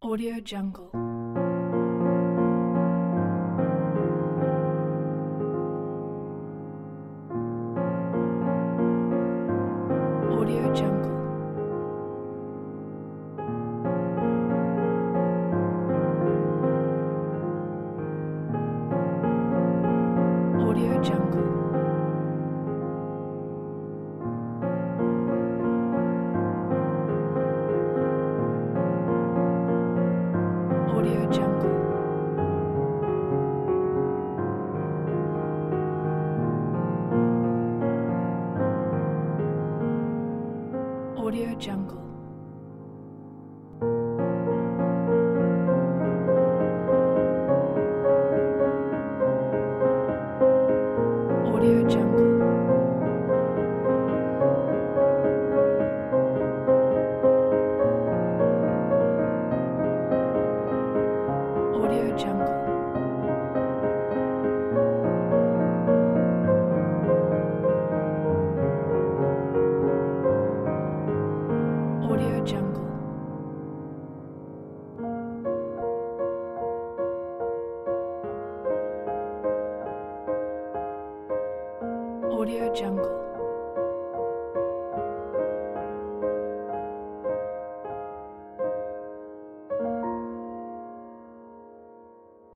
Audio Jungle. Audio Jungle. Audio Jungle. Audio Jungle. Audio Jungle. Audio Jungle. Audio Jungle. Audio Jungle. Audio Jungle.